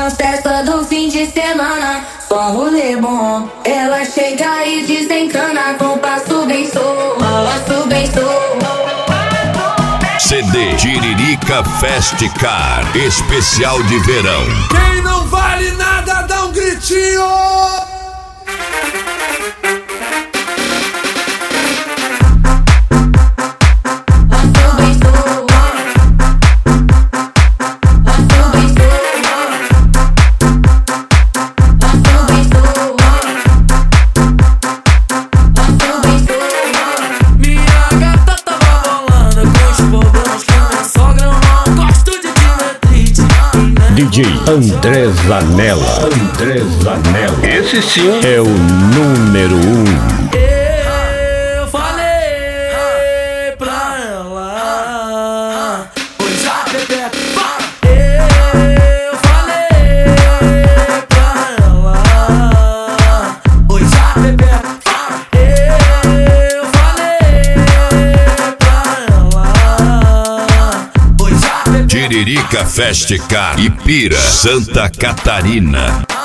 na festa do fim de semana, só rolê bom. Ela chega e desencana com passo bem solto, passo bem solto. CD Tiririca Fest Car especial de verão. Quem não vale nada dá um gritinho. DJ André Zanella. André Zanella. Esse sim é o número 1. Eu falei pra ela, pois a bebê. Eu falei pra ela, pois a bebê. Eu falei pra ela, pois a bebê. Tiririca Fest Car Ipira, Santa Catarina.